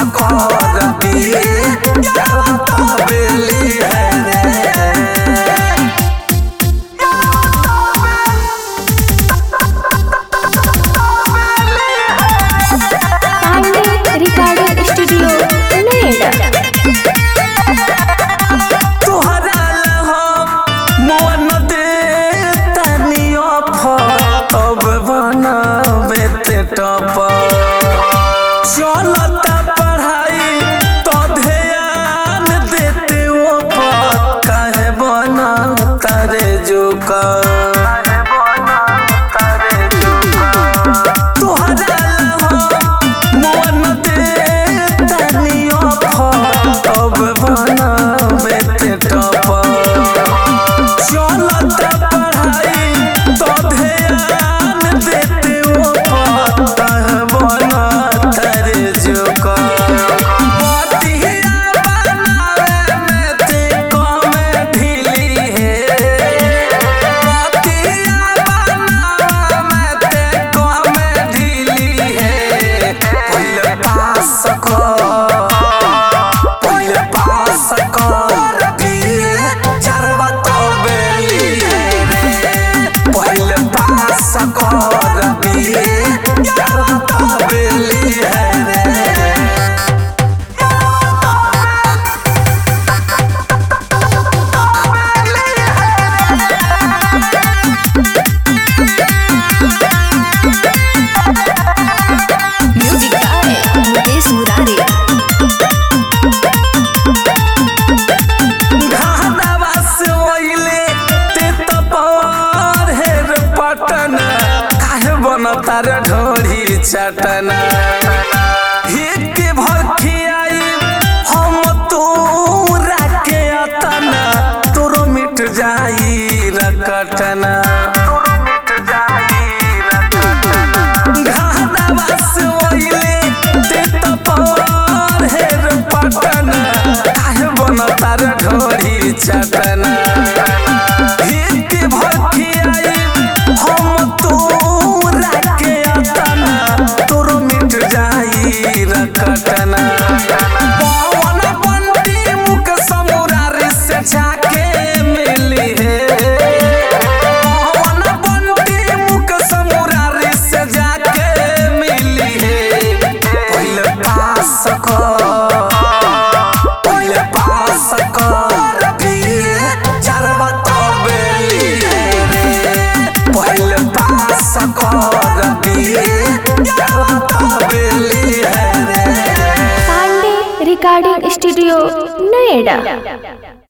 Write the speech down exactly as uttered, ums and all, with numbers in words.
सकर दिए बेली है पांडे रिकॉर्डिंग स्टूडियो नोएडा। तोहरा लहम मन दे तनी ऑफर अब बनावे ते टप चलता पढ़ाई तो ध्यान देते ऊपर काहे बना तारे जोका तोहरा लहम मन दे तनी ऑफर अब बनावे ते टप चलता पढ़ाई तो ध्यान देते ऊपर काहे बना तारे जोका तार ढोरी चटना हिट भखियाई हम तोरा के अतना तोरो मिट जाई रकटना घाना से ओइले ते तपर हेर पटना काहे बन तार ढोरी चटना हिट भखियाई हम तो रकटना पवन बंटी मुख समुरारी से जाके मिली है पवन बंटी मुख समुरारी से जाके मिली है पहले पास कर पहले पास कर दिए चरवा तो बेली है पहले पास कर दिए चरवा तो बेली है रिकॉर्डिंग स्टूडियो नोएडा।